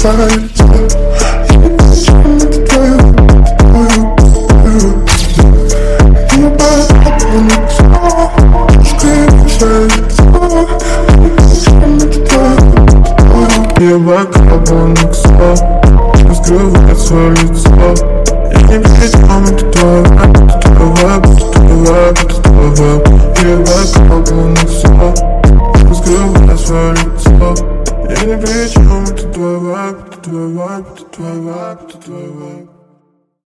твое лицо. Я не причем, это твое. Я поэтому лицо, скрываешь лицо. Я не причем, это твое. Я поэтому лицо, скрывает свое лицо. Я не причем, это твое. Это твое, это твое, это твое. Я поэтому лицо, скрывает свое лицо. Я не причем, это твой вайб, это твой вайб, это твой вайб, это твой вайб.